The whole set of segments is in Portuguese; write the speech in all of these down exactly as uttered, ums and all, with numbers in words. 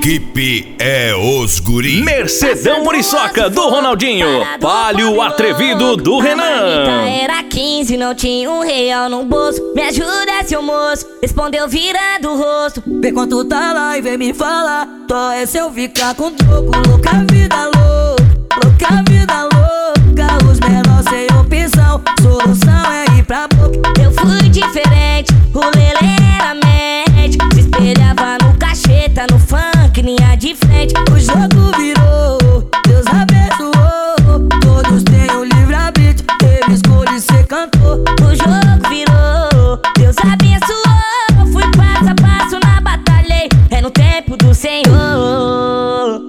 equipe é os guri. Mercedão Muriçoca do Ronaldinho. Palio Atrevido do Renan. Era quinze, não tinha um real no bolso. Me ajuda, seu moço, respondeu virando o rosto. Vê quanto tá lá e vem me falar. Tó é se eu ficar com troco. Louca vida louca, louca vida louca. Os menores sem opção, solução é ir pra boca. Eu fui diferente, o lelê era mente. Se espelhava no cacheta, no funk, linha de frente. O jogo virou, Deus abençoou. Todos têm o livre-arbítrio, teve escolha de ser cantor. O jogo virou, Deus abençoou. Fui passo a passo na batalha, é no tempo do Senhor.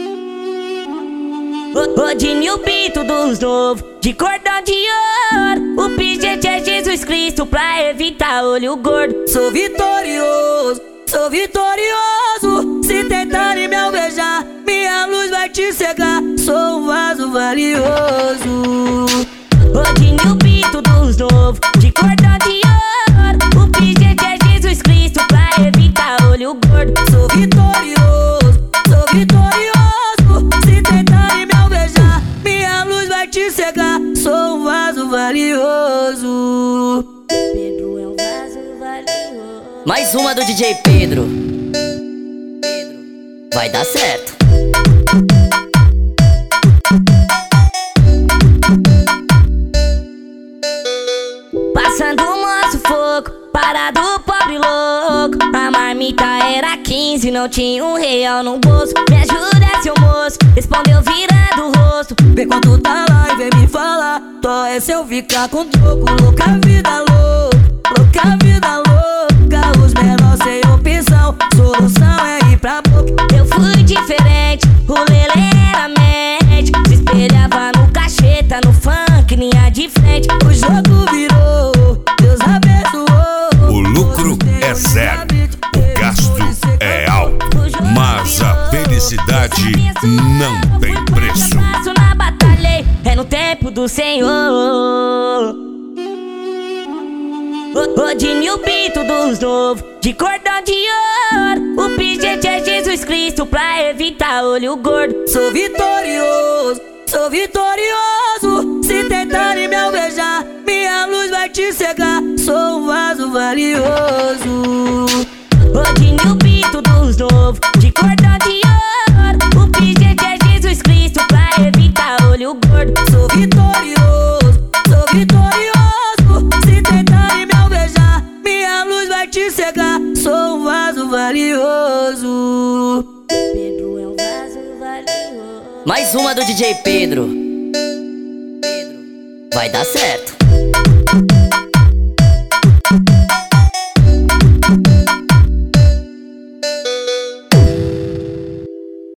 Rodinho Pinto dos novos, de cordão de ouro. O pingente é Jesus Cristo pra evitar olho gordo. Sou vitorioso, sou vitorioso. Se tentarem me alvejar, minha luz vai te cegar. Sou um vaso valioso. Rodinho Pinto dos novos, de cordão de ouro. O pingente é Jesus Cristo pra evitar olho gordo. Sou vitorioso, sou vitorioso. Se tentarem me alvejar, minha luz vai te cegar. Sou um vaso valioso. Pedro é um vaso valioso. Mais uma do D J Pedro. Pedro, vai dar certo. Passando o nosso fogo, parado pobre louco. A marmita era quinze, não tinha um real no bolso. Me ajuda, seu moço, respondeu virando o rosto. Vê quanto tá lá e vem me falar. Tó é se eu ficar com troco. Louca vida louca, louca vida louca. Os menores sem opção, solução é ir pra boca. Eu fui diferente, o lelê era mente. Se espelhava no cacheta, no funk, linha de frente. O jogo virou, Deus abençoou. O lucro é zero, o gasto é alto, mas a felicidade não tem preço. Passo na batalha, é no tempo do Senhor. Rodinho Pinto dos novos, de cordão de ouro. O pingente é Jesus Cristo pra evitar olho gordo. Sou vitorioso, sou vitorioso. Se tentarem me alvejar, minha luz vai te cegar. Sou um vaso valioso. Rodinho Pinto dos novos, de cordão de ouro. O pingente é Jesus Cristo pra evitar olho gordo. Sou vitorioso, sou vitorioso. Se tentarem me alvejar, minha luz vai te cegar. Sou um vaso valioso. Pedro é um vaso valioso. Mais uma do D J Pedro. Pedro, vai dar certo.